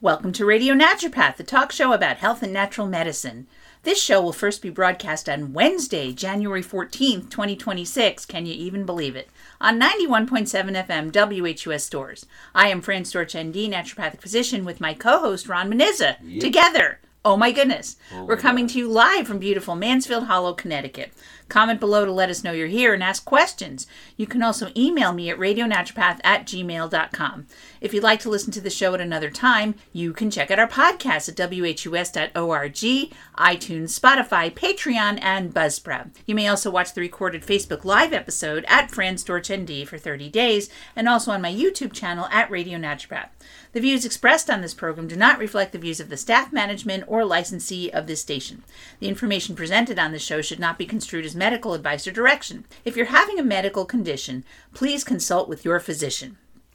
Welcome to Radio Naturopath, the talk show about health and natural medicine. This show will first be broadcast on Wednesday, January 14th, 2026. Can you even believe it? On 91.7 FM WHUS Stores. I am Fran Storch, ND, naturopathic physician, with my co-host Ron Menizza. Yep. Together. Oh my goodness. Oh We're my coming God. to you live from beautiful Mansfield Hollow, Connecticut. Comment below to let us know you're here and ask questions. You can also email me at radionaturopath@gmail.com. If you'd like to listen to the show at another time, you can check out our podcast at whus.org, iTunes, Spotify, Patreon, and Buzzsprout. You may also watch the recorded Facebook Live episode at Fran Storch ND for 30 days, and also on my YouTube channel at Radio Naturopath. The views expressed on this program do not reflect the views of the staff, management, or licensee of this station. The information presented on this show should not be construed as medical advice or direction. If you're having a medical condition, please consult with your physician.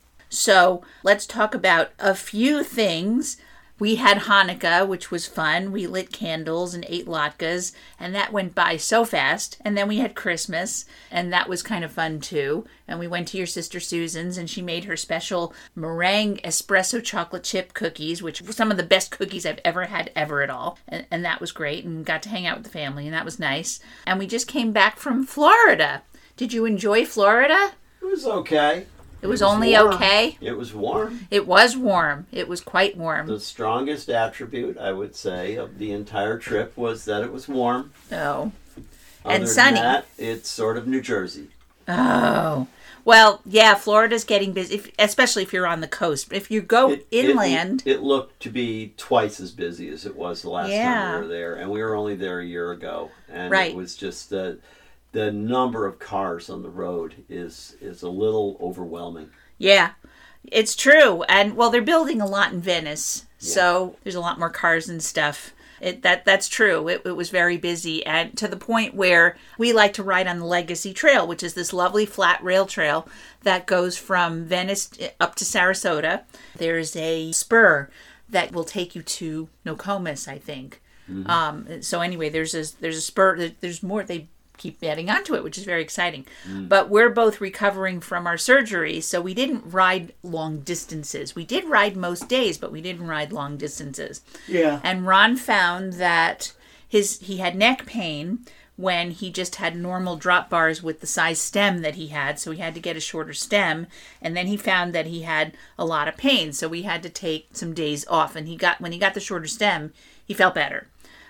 So let's talk about a few things. We had Hanukkah, which was fun. We lit candles and ate latkes, and that went by so fast. And then we had Christmas, and that was kind of fun too. And we went to your sister Susan's, and she made her special meringue espresso chocolate chip cookies, which were some of the best cookies I've ever had at all. And that was great, and got to hang out with the family, and that was nice. And we just came back from Florida. Did you enjoy Florida? It was okay. It was only warm. okay? It was warm. It was warm. It was quite warm. The strongest attribute, I would say, of the entire trip was that it was warm. Oh. Other And than sunny. that, it's sort of New Jersey. Oh. Well, yeah, Florida's getting busy, especially if you're on the coast. If you go inland... It looked to be twice as busy as it was the last time we were there. And we were only there a year ago. And Right. it was just the number of cars on the road is a little overwhelming. Yeah, it's true. And, well, they're building a lot in Venice, so there's a lot more cars and stuff. That's true. It was very busy, and to the point where we like to ride on the Legacy Trail, which is this lovely flat rail trail that goes from Venice up to Sarasota. There's a spur that will take you to Nokomis, I think. Mm-hmm. So anyway, there's a spur. There's more. They keep adding onto it, which is very exciting. But we're both recovering from our surgery, so we didn't ride long distances. We did ride most days, but we didn't ride long distances. Yeah. And Ron found that he had neck pain when he just had normal drop bars with the size stem that he had, so he had to get a shorter stem. And then he found that he had a lot of pain, so we had to take some days off. And when he got the shorter stem, he felt better.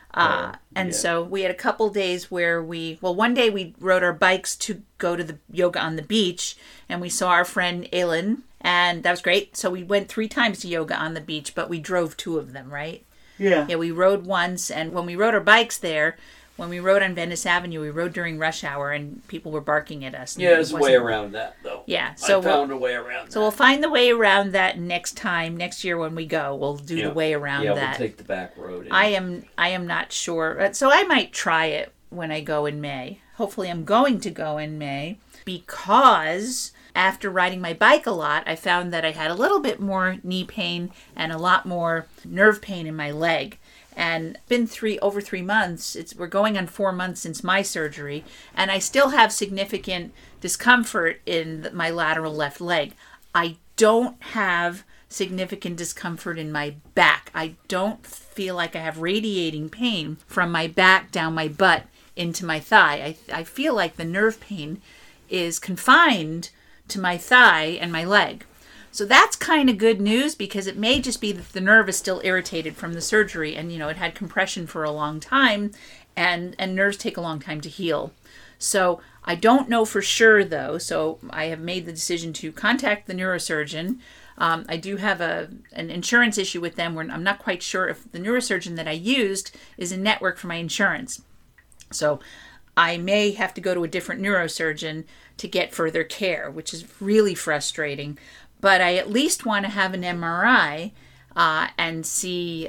So we had a couple days where one day we rode our bikes to go to the yoga on the beach, and we saw our friend Aileen, and that was great. So we went 3 times to yoga on the beach, but we drove 2 of them, right? Yeah. Yeah, we rode once, and when we rode our bikes there, when we rode on Venice Avenue, we rode during rush hour, and people were barking at us. Yeah, there's a way around that, though. Yeah, so I found a way around that. So we'll find the way around that next year when we go. We'll do the way around that. Yeah, we'll take the back road. I am not sure. So I might try it when I go in May. Hopefully I'm going to go in May, because after riding my bike a lot, I found that I had a little bit more knee pain and a lot more nerve pain in my leg. And been over 3 months. We're going on 4 months since my surgery, and I still have significant discomfort in my lateral left leg. I don't have significant discomfort in my back. I don't feel like I have radiating pain from my back down my butt into my thigh. I feel like the nerve pain is confined to my thigh and my leg. So that's kind of good news, because it may just be that the nerve is still irritated from the surgery, and it had compression for a long time, and nerves take a long time to heal. So I don't know for sure, though, so I have made the decision to contact the neurosurgeon. I do have an insurance issue with them where I'm not quite sure if the neurosurgeon that I used is in network for my insurance. So I may have to go to a different neurosurgeon to get further care, which is really frustrating. But I at least want to have an MRI and see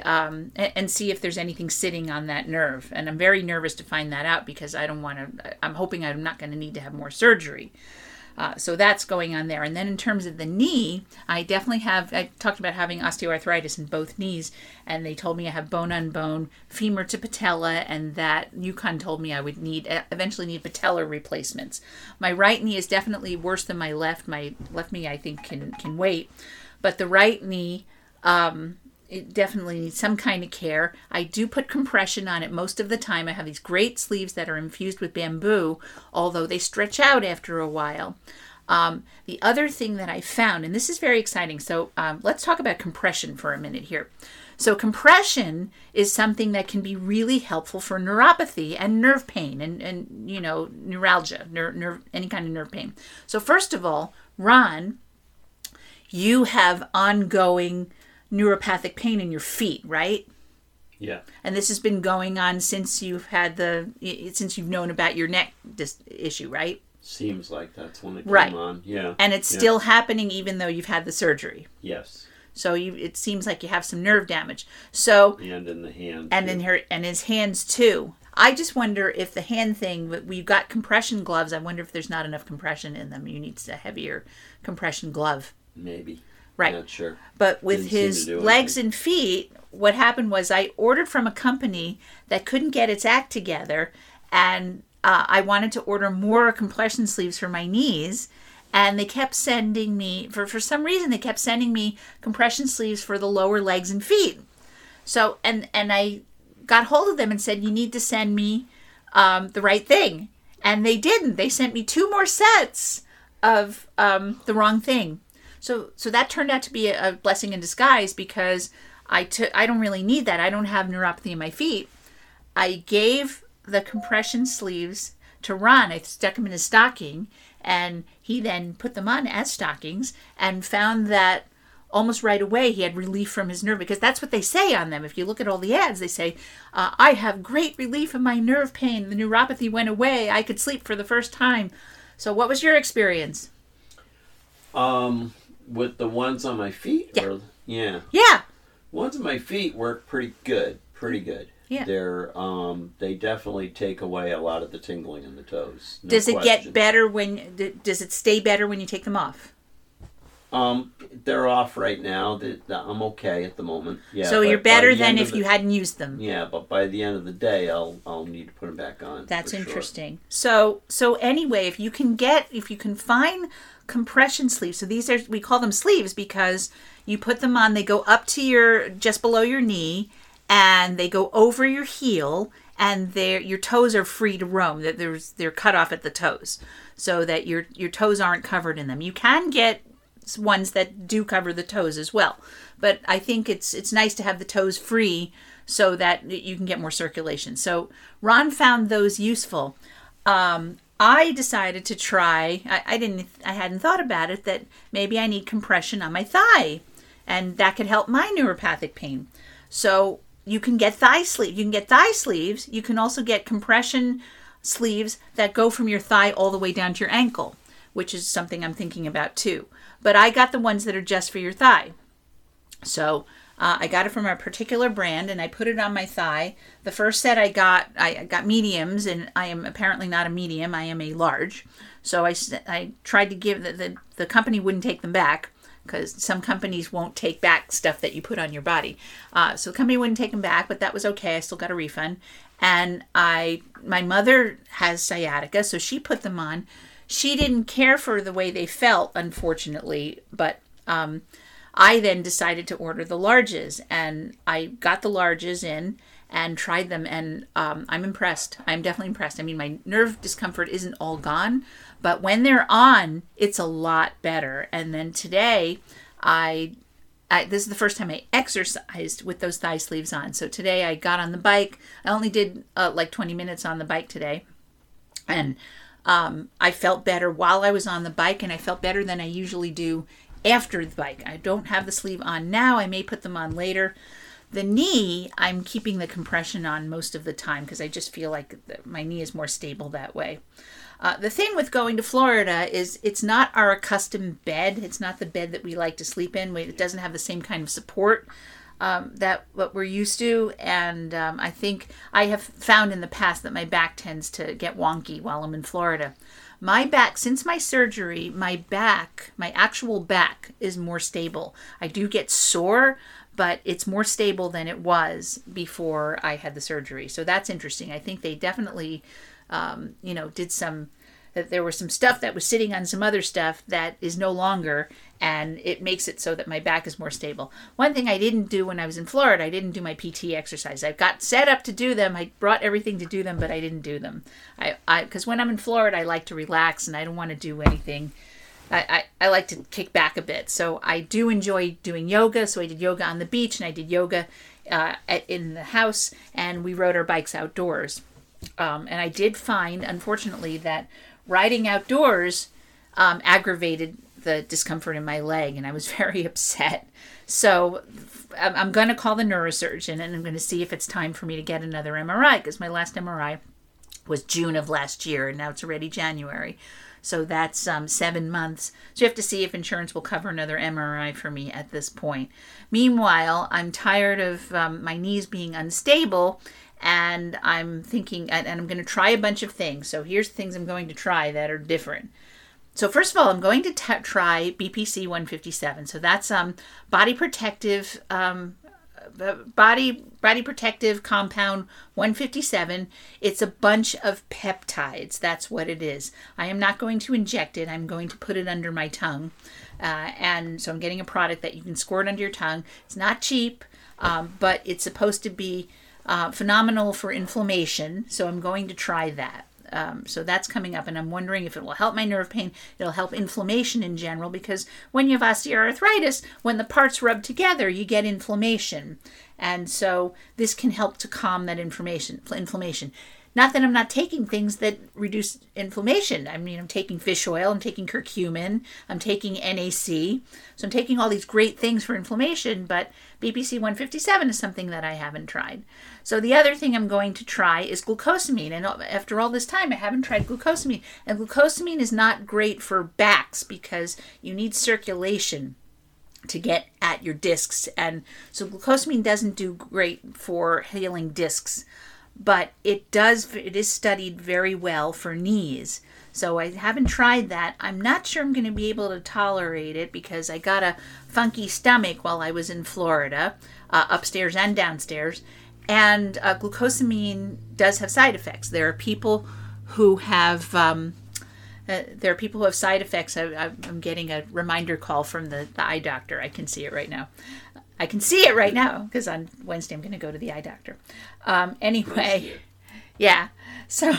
if there's anything sitting on that nerve. And I'm very nervous to find that out, because I'm hoping I'm not going to need to have more surgery. So that's going on there. And then in terms of the knee, I talked about having osteoarthritis in both knees, and they told me I have bone-on-bone, femur to patella, and that UConn told me I would eventually need patellar replacements. My right knee is definitely worse than my left. My left knee, I think, can wait. But the right knee, it definitely needs some kind of care. I do put compression on it most of the time. I have these great sleeves that are infused with bamboo, although they stretch out after a while. The other thing that I found, and this is very exciting, so let's talk about compression for a minute here. So compression is something that can be really helpful for neuropathy and nerve pain and you know, neuralgia, nerve, any kind of nerve pain. So first of all, Ron, you have ongoing neuropathic pain in your feet, right? Yeah. And this has been going on since you've known about your neck issue, right? Seems like that's when it Right. came on. Yeah. And it's still happening even though you've had the surgery. Yes. So it seems like you have some nerve damage. So And in the hand. and too. in his hands too. I just wonder if the hand thing, we've got compression gloves. I wonder if there's not enough compression in them. You need a heavier compression glove. Maybe. Right. Not sure. But with Didn't seem his to do legs anything. and feet, what happened was I ordered from a company that couldn't get its act together, and I wanted to order more compression sleeves for my knees, and they kept sending me, for some reason, they kept sending me compression sleeves for the lower legs and feet. So, and I got hold of them and said, you need to send me the right thing. And they didn't. They sent me 2 more sets of the wrong thing. So that turned out to be a blessing in disguise because I don't really need that. I don't have neuropathy in my feet. I gave the compression sleeves to Ron. I stuck them in his stocking, and he then put them on as stockings and found that almost right away he had relief from his nerve, because that's what they say on them. If you look at all the ads, they say, I have great relief of my nerve pain. The neuropathy went away. I could sleep for the first time. So what was your experience? With the ones on my feet? Yeah. Yeah. Yeah. Ones on my feet work pretty good. Pretty good. Yeah. They definitely take away a lot of the tingling in the toes. No Does it question. get better does it stay better when you take them off? They're off right now. I'm okay at the moment. Yeah. So but you're by better the than end if of the- you hadn't used them. Yeah, but by the end of the day, I'll need to put them back on. That's for sure. interesting. So anyway, if you can find compression sleeves, so these are, we call them sleeves because you put them on, they go up to just below your knee, and they go over your heel, and your toes are free to roam. That they're cut off at the toes, so that your toes aren't covered in them. You can get ones that do cover the toes as well, but I think it's nice to have the toes free so that you can get more circulation. So Ron found those useful. I decided to try. I hadn't thought about it, that maybe I need compression on my thigh, and that could help my neuropathic pain. So you can get thigh sleeves. You can get thigh sleeves. You can also get compression sleeves that go from your thigh all the way down to your ankle, which is something I'm thinking about too. But I got the ones that are just for your thigh. So I got it from a particular brand, and I put it on my thigh. The first set I got mediums, and I am apparently not a medium. I am a large. So I tried to give, the company wouldn't take them back, because some companies won't take back stuff that you put on your body. So the company wouldn't take them back, but that was okay. I still got a refund. And my mother has sciatica, so she put them on. She didn't care for the way they felt, unfortunately, but I then decided to order the larges, and I got the larges in and tried them, and I'm impressed. I'm definitely impressed. I mean, my nerve discomfort isn't all gone, but when they're on, it's a lot better. And then today, this is the first time I exercised with those thigh sleeves on. So today I got on the bike. I only did like 20 minutes on the bike today, and I felt better while I was on the bike, and I felt better than I usually do after the bike. I don't have the sleeve on now. I may put them on later. The knee, I'm keeping the compression on most of the time because I just feel like my knee is more stable that way. The thing with going to Florida is it's not our accustomed bed. It's not the bed that we like to sleep in. It doesn't have the same kind of support that what we're used to. And I think I have found in the past that my back tends to get wonky while I'm in Florida. My back, since my surgery, my actual back is more stable. I do get sore, but it's more stable than it was before I had the surgery. So that's interesting. I think they definitely, did some there was some stuff that was sitting on some other stuff that is no longer, and it makes it so that my back is more stable. One thing I didn't do when I was in Florida, I didn't do my PT exercise. I got set up to do them. I brought everything to do them, but I didn't do them. Because when I'm in Florida, I like to relax, and I don't want to do anything. I like to kick back a bit. So I do enjoy doing yoga. So I did yoga on the beach, and I did yoga in the house, and we rode our bikes outdoors. And I did find, unfortunately, that riding outdoors aggravated the discomfort in my leg, and I was very upset. So I'm going to call the neurosurgeon, and I'm going to see if it's time for me to get another MRI, because my last MRI was June of last year, and now it's already January. So that's 7 months. So you have to see if insurance will cover another MRI for me at this point. Meanwhile, I'm tired of my knees being unstable, and I'm thinking, and I'm going to try a bunch of things. So here's the things I'm going to try that are different. So first of all, I'm going to try BPC 157. So that's body protective compound 157. It's a bunch of peptides. That's what it is. I am not going to inject it. I'm going to put it under my tongue. And so I'm getting a product that you can squirt under your tongue. It's not cheap, but it's supposed to be phenomenal for inflammation. So I'm going to try that. So that's coming up, and I'm wondering if it will help my nerve pain. It'll help inflammation in general, because when you have osteoarthritis, when the parts rub together, you get inflammation. And so this can help to calm that inflammation. Not that I'm not taking things that reduce inflammation. I mean, I'm taking fish oil, I'm taking curcumin, I'm taking NAC. So I'm taking all these great things for inflammation, but BPC 157 is something that I haven't tried. So the other thing I'm going to try is glucosamine. And after all this time, I haven't tried glucosamine. And glucosamine is not great for backs because you need circulation to get at your discs. And so glucosamine doesn't do great for healing discs. But it is studied very well for knees. So I haven't tried that. I'm not sure I'm going to be able to tolerate it because I got a funky stomach while I was in Florida, upstairs and downstairs. And glucosamine does have side effects. There are people who have side effects. I'm getting a reminder call from the eye doctor. I can see it right now. Because on Wednesday I'm going to go to the eye doctor. Anyway, yeah. So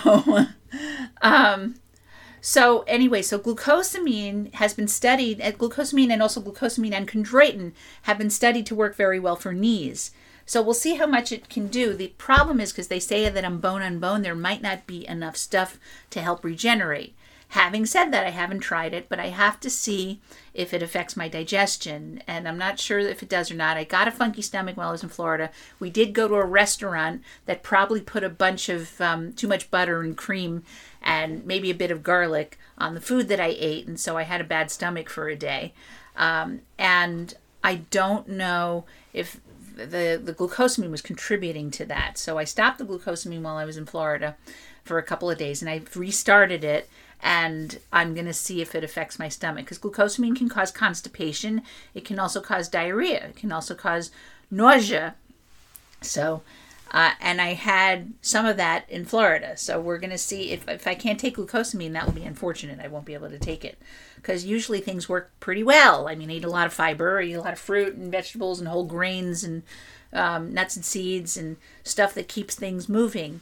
glucosamine has been studied. Glucosamine and also glucosamine and chondroitin have been studied to work very well for knees. So we'll see how much it can do. The problem is because they say that I'm bone on bone, there might not be enough stuff to help regenerate. Having said that, I haven't tried it, but I have to see if it affects my digestion, and I'm not sure if it does or not. I got a funky stomach while I was in Florida. We did go to a restaurant that probably put a bunch of too much butter and cream and maybe a bit of garlic on the food that I ate, and so I had a bad stomach for a day. And I don't know if the glucosamine was contributing to that. So I stopped the glucosamine while I was in Florida for a couple of days, and I restarted it. And I'm going to see if it affects my stomach, because glucosamine can cause constipation. It can also cause diarrhea. It can also cause nausea. So, and I had some of that in Florida. So we're going to see if I can't take glucosamine, that will be unfortunate. I won't be able to take it, because usually things work pretty well. I mean, I eat a lot of fiber, I eat a lot of fruit and vegetables and whole grains and nuts and seeds and stuff that keeps things moving.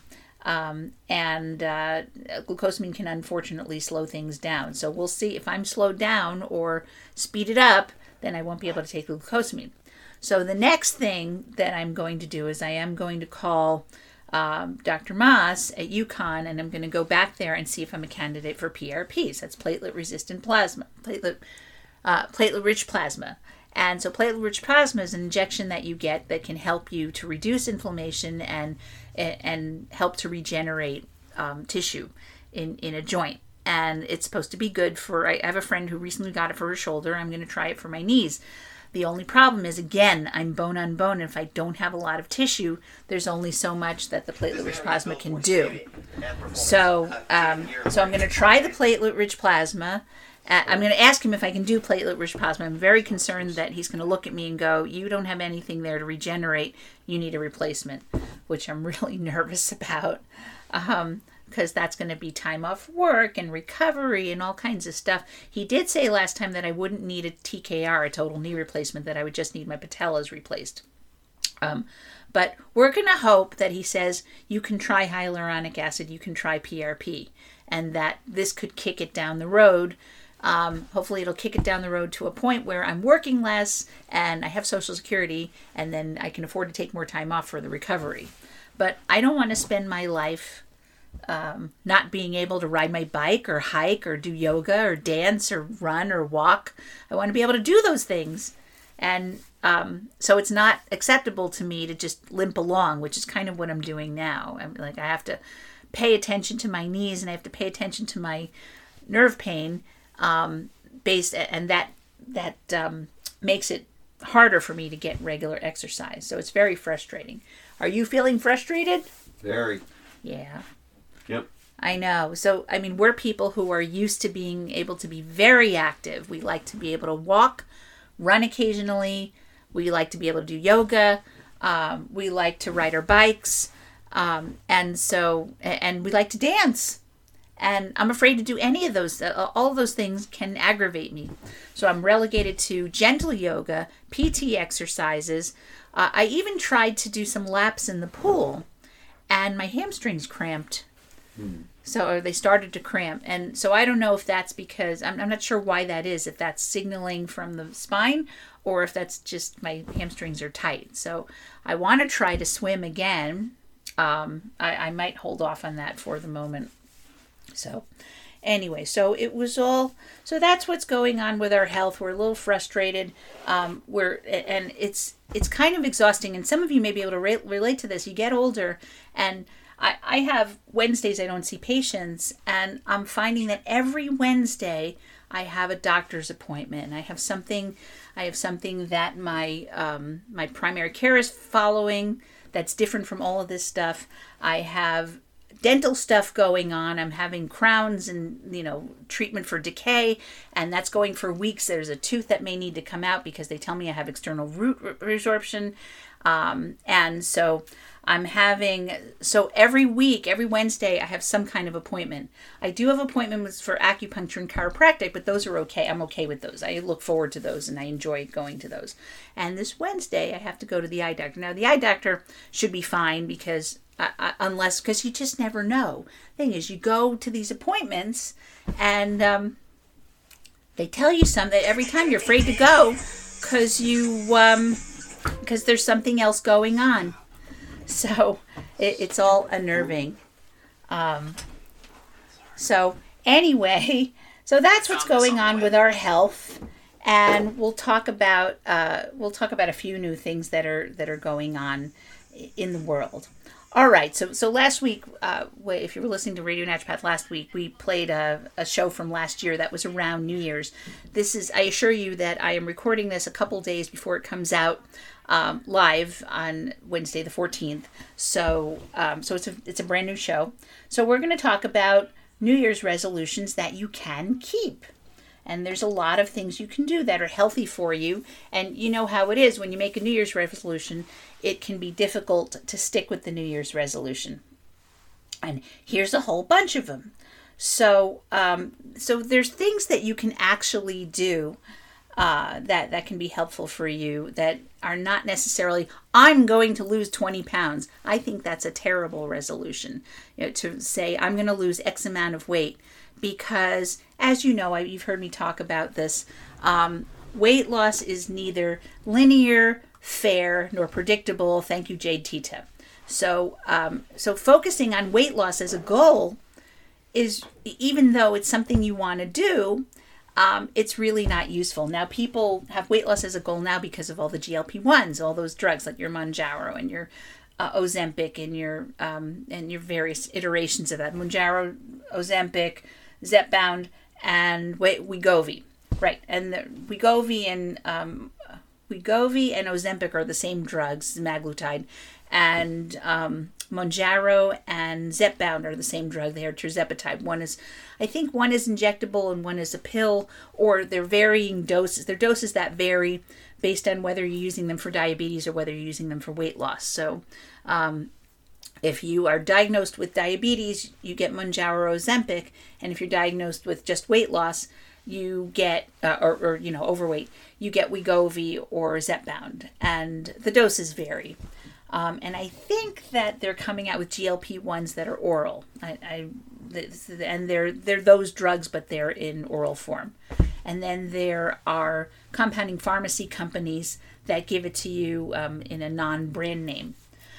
Glucosamine can unfortunately slow things down. So we'll see if I'm slowed down or speeded up, then I won't be able to take glucosamine. So the next thing that I'm going to do is I am going to call Dr. Moss at UConn, and I'm going to go back there and see if I'm a candidate for PRPs. That's platelet-resistant plasma, platelet-rich plasma. And so platelet-rich plasma is an injection that you get that can help you to reduce inflammation and help to regenerate tissue in a joint. And it's supposed to be good for, I have a friend who recently got it for her shoulder. I'm going to try it for my knees. The only problem is, again, I'm bone on bone, and if I don't have a lot of tissue, there's only so much that the platelet-rich plasma can do. So I'm going to try the platelet-rich plasma. I'm going to ask him if I can do platelet-rich plasma. I'm very concerned that he's going to look at me and go, you don't have anything there to regenerate. You need a replacement, which I'm really nervous about. because that's going to be time off work and recovery and all kinds of stuff. He did say last time that I wouldn't need a TKR, a total knee replacement, that I would just need my patellas replaced. But we're going to hope that he says you can try hyaluronic acid, you can try PRP, and that this could kick it down the road. Hopefully it'll kick it down the road to a point where I'm working less and I have Social Security, and then I can afford to take more time off for the recovery. But I don't want to spend my life not being able to ride my bike or hike or do yoga or dance or run or walk. I want to be able to do those things. And so it's not acceptable to me to just limp along, which is kind of what I'm doing now. I have to pay attention to my knees, and I have to pay attention to my nerve pain, and that makes it harder for me to get regular exercise. So it's very frustrating. Are you feeling frustrated? Very. Yeah. Yep. I know. So, we're people who are used to being able to be very active. We like to be able to walk, run occasionally. We like to be able to do yoga. We like to ride our bikes. And we like to dance. And I'm afraid to do any of those. All of those things can aggravate me. So I'm relegated to gentle yoga, PT exercises. I even tried to do some laps in the pool, and my hamstrings cramped. So they started to cramp. And so I don't know if that's because, I'm not sure why that is, if that's signaling from the spine or if that's just my hamstrings are tight. So I want to try to swim again. I might hold off on that for the moment. So anyway, so that's what's going on with our health. We're a little frustrated. And it's kind of exhausting. And some of you may be able to relate to this. You get older, and I have Wednesdays I don't see patients, and I'm finding that every Wednesday I have a doctor's appointment, and I have something that my primary care is following that's different from all of this stuff. I have dental stuff going on. I'm having crowns and, treatment for decay, and that's going for weeks. There's a tooth that may need to come out because they tell me I have external root resorption. And so every week, every Wednesday, I have some kind of appointment. I do have appointments for acupuncture and chiropractic, but those are okay. I'm okay with those. I look forward to those, and I enjoy going to those. And this Wednesday, I have to go to the eye doctor. Now, the eye doctor should be fine because you just never know. Thing is, you go to these appointments, and they tell you something every time. You're afraid to go because there's something else going on. So it's all unnerving. So anyway, so that's what's going on with our health, and we'll talk about a few new things that are going on in the world. All right, so last week, if you were listening to Radio Naturopath last week, we played a show from last year that was around New Year's. I assure you that I am recording this a couple days before it comes out live on Wednesday the 14th. So it's a brand new show. So we're going to talk about New Year's resolutions that you can keep. And there's a lot of things you can do that are healthy for you. And you know how it is when you make a New Year's resolution, it can be difficult to stick with the New Year's resolution. And here's a whole bunch of them. So there's things that you can actually do that can be helpful for you that are not necessarily, I'm going to lose 20 pounds. I think that's a terrible resolution, to say I'm going to lose X amount of weight. Because, as you know, you've heard me talk about this, weight loss is neither linear, fair, nor predictable. Thank you, Jade Tita. So focusing on weight loss as a goal is, even though it's something you want to do, it's really not useful. Now, people have weight loss as a goal now because of all the GLP-1s, all those drugs like your Mounjaro and your Ozempic and your various iterations of that. Mounjaro, Ozempic, Zepbound, and Wegovy. Right, and the Wegovy and Ozempic are the same drugs, semaglutide, and Mounjaro and Zepbound are the same drug. They are tirzepatide. I think one is injectable and one is a pill, or they're varying doses. They're doses that vary based on whether you're using them for diabetes or whether you're using them for weight loss. So If you are diagnosed with diabetes, you get Mounjaro or Ozempic, and if you're diagnosed with just weight loss, you get or overweight, you get Wegovy or Zepbound, and the doses vary. And I think that they're coming out with GLP-1s that are oral. And they're those drugs, but they're in oral form. And then there are compounding pharmacy companies that give it to you in a non-brand name.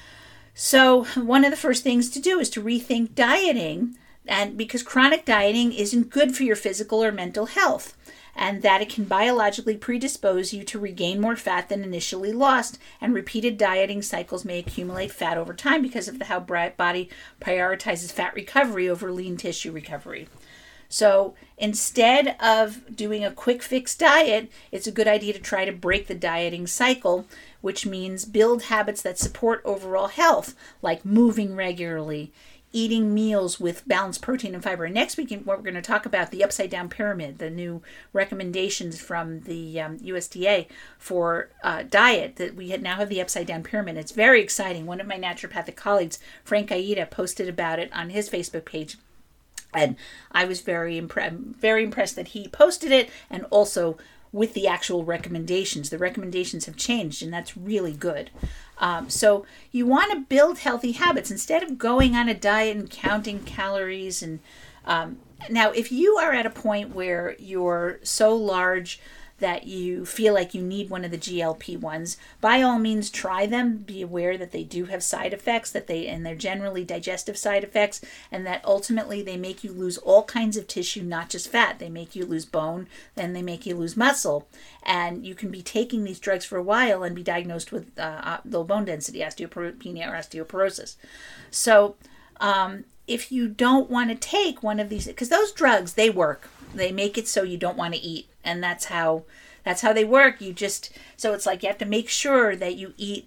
So one of the first things to do is to rethink dieting, and because chronic dieting isn't good for your physical or mental health, and that it can biologically predispose you to regain more fat than initially lost, and repeated dieting cycles may accumulate fat over time because of how body prioritizes fat recovery over lean tissue recovery. So instead of doing a quick fix diet, it's a good idea to try to break the dieting cycle, which means build habits that support overall health, like moving regularly, eating meals with balanced protein and fiber. Next week, we're going to talk about the upside down pyramid, the new recommendations from the USDA for diet, that we now have the upside down pyramid. It's very exciting. One of my naturopathic colleagues, Frank Aida, posted about it on his Facebook page. And I was very impressed that he posted it, and also with the actual recommendations. The recommendations have changed, and that's really good. So you want to build healthy habits instead of going on a diet and counting calories. And now, if you are at a point where you're so large that you feel like you need one of the GLP-1s, by all means try them. Be aware that they do have side effects, and they're generally digestive side effects, and that ultimately they make you lose all kinds of tissue, not just fat. They make you lose bone, then they make you lose muscle. And you can be taking these drugs for a while and be diagnosed with low bone density, osteopenia, or osteoporosis. So if you don't want to take one of these, because those drugs, they work. They make it so you don't want to eat, and that's how they work. So it's like you have to make sure that you eat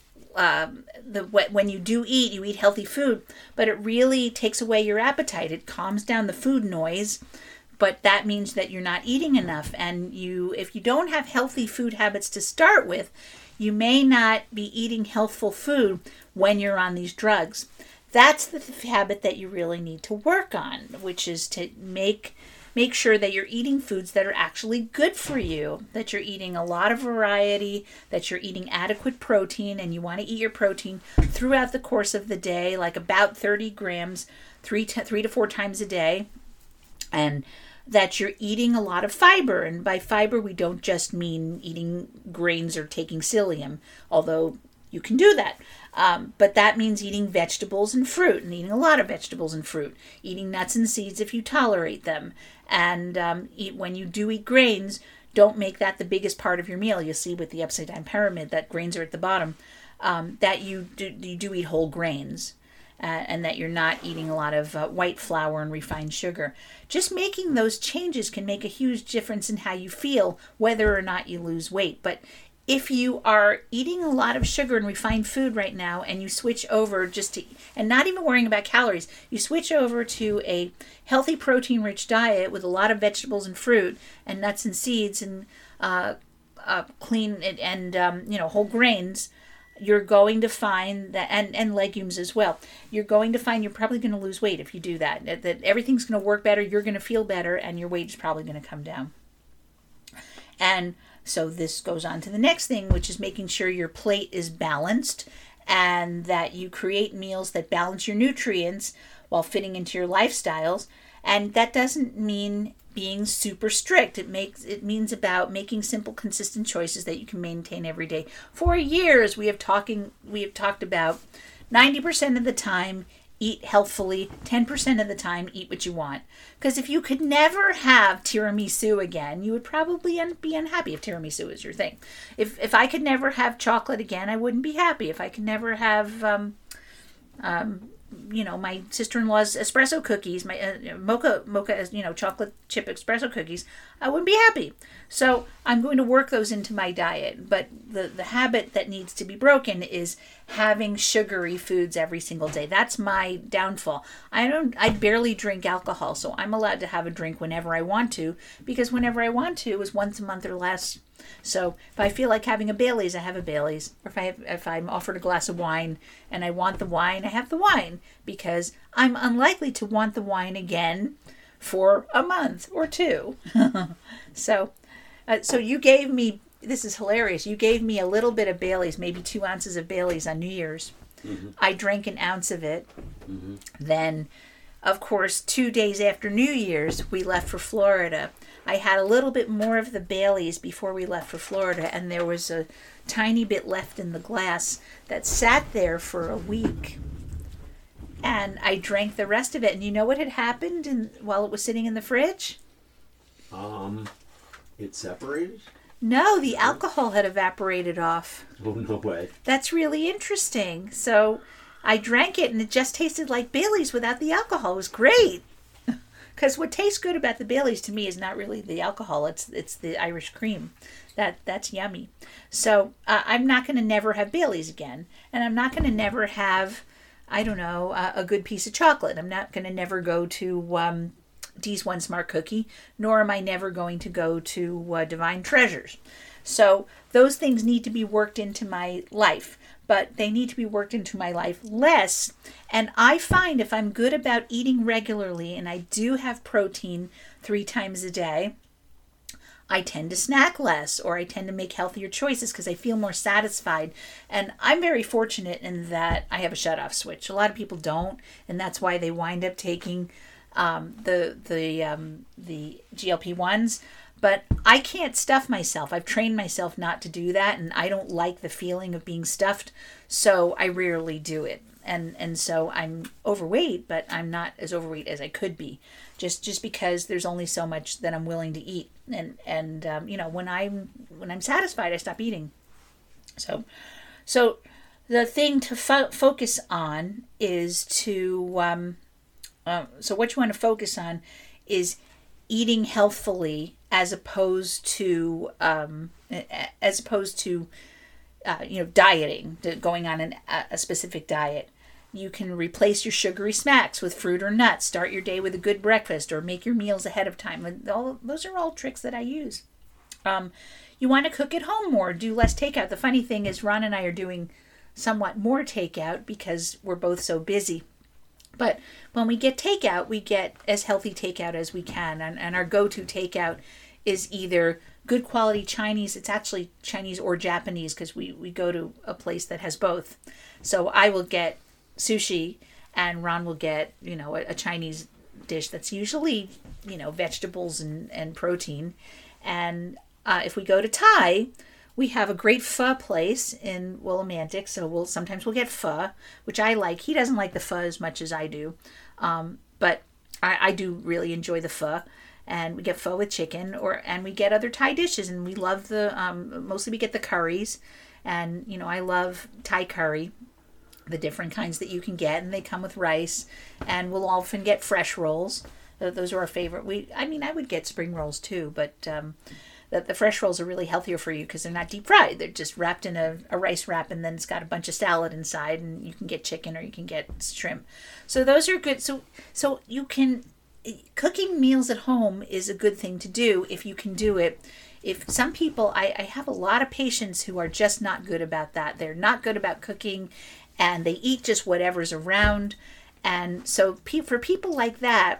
when you do eat, you eat healthy food, but it really takes away your appetite. It calms down the food noise, but that means that you're not eating enough. And if you don't have healthy food habits to start with, you may not be eating healthful food when you're on these drugs. That's the habit that you really need to work on, which is to make sure that you're eating foods that are actually good for you, that you're eating a lot of variety, that you're eating adequate protein, and you want to eat your protein throughout the course of the day, like about 30 grams, 3 to 4 times a day, and that you're eating a lot of fiber. And by fiber, we don't just mean eating grains or taking psyllium, although you can do that. But that means eating vegetables and fruit, and eating a lot of vegetables and fruit, eating nuts and seeds if you tolerate them. And when you do eat grains, don't make that the biggest part of your meal. You'll see with the upside down pyramid that grains are at the bottom, that you do eat whole grains, and that you're not eating a lot of white flour and refined sugar. Just making those changes can make a huge difference in how you feel, whether or not you lose weight. But if you are eating a lot of sugar and refined food right now, and you switch over and not even worrying about calories, you switch over to a healthy protein-rich diet with a lot of vegetables and fruit and nuts and seeds and clean and whole grains, you're going to find that, and legumes as well, you're going to find you're probably going to lose weight if you do that. That everything's going to work better, you're going to feel better, and your weight is probably going to come down. And so this goes on to the next thing, which is making sure your plate is balanced and that you create meals that balance your nutrients while fitting into your lifestyles. And that doesn't mean being super strict. It means about making simple, consistent choices that you can maintain every day. For years, we have talked about 90% of the time, eat healthfully, 10% of the time, eat what you want. Because if you could never have tiramisu again, you would probably be unhappy if tiramisu is your thing. If I could never have chocolate again, I wouldn't be happy. If I could never have, my sister-in-law's espresso cookies, my mocha, chocolate chip espresso cookies, I wouldn't be happy. So I'm going to work those into my diet. But the habit that needs to be broken is having sugary foods every single day. That's my downfall. I barely drink alcohol, so I'm allowed to have a drink whenever I want to, because whenever I want to is once a month or less. So if I feel like having a Bailey's, I have a Bailey's. Or if I'm offered a glass of wine and I want the wine, I have the wine, because I'm unlikely to want the wine again for a month or two. So you gave me, this is hilarious, you gave me a little bit of Bailey's, maybe 2 ounces of Bailey's on New Year's. Mm-hmm. I drank an ounce of it. Mm-hmm. Then, of course, 2 days after New Year's, we left for Florida. I had a little bit more of the Bailey's before we left for Florida, and there was a tiny bit left in the glass that sat there for a week. And I drank the rest of it. And you know what had happened while it was sitting in the fridge? It separated? No, the alcohol had evaporated off. Oh, no way. That's really interesting. So I drank it, and it just tasted like Bailey's without the alcohol. It was great. Because what tastes good about the Bailey's to me is not really the alcohol. It's the Irish cream. That's yummy. So I'm not going to never have Bailey's again. And I'm not going to never have, I don't know, a good piece of chocolate. I'm not going to never go to Dee's One Smart Cookie, nor am I never going to go to Divine Treasures. So those things need to be worked into my life, but they need to be worked into my life less. And I find if I'm good about eating regularly and I do have protein 3 times a day, I tend to snack less, or I tend to make healthier choices because I feel more satisfied. And I'm very fortunate in that I have a shut-off switch. A lot of people don't, and that's why they wind up taking the GLP-1s. But I can't stuff myself. I've trained myself not to do that, and I don't like the feeling of being stuffed, so I rarely do it. And so I'm overweight, but I'm not as overweight as I could be, just because there's only so much that I'm willing to eat. And you know, when I'm satisfied, I stop eating. So the thing to focus on is to so what you want to focus on is eating healthfully as opposed to dieting, going on a specific diet. You can replace your sugary snacks with fruit or nuts. Start your day with a good breakfast, or make your meals ahead of time. And those are all tricks that I use. You want to cook at home more, do less takeout. The funny thing is Ron and I are doing somewhat more takeout because we're both so busy. But when we get takeout, we get as healthy takeout as we can. And our go-to takeout is either good quality Chinese. It's actually Chinese or Japanese because we go to a place that has both. So I will get sushi and Ron will get, a Chinese dish that's usually, vegetables and protein. And if we go to Thai, we have a great pho place in Willimantic, so sometimes we'll get pho, which I like. He doesn't like the pho as much as I do, but I do really enjoy the pho. And we get pho with chicken, and we get other Thai dishes, and we love mostly we get the curries, and I love Thai curry, the different kinds that you can get, and they come with rice, and we'll often get fresh rolls. Those are our favorite. I would get spring rolls too, but the fresh rolls are really healthier for you because they're not deep fried. They're just wrapped in a rice wrap, and then it's got a bunch of salad inside, and you can get chicken or you can get shrimp. So those are good. So you can, cooking meals at home is a good thing to do if you can do it. If some people, I have a lot of patients who are just not good about that. They're not good about cooking, and they eat just whatever's around. And so for people like that,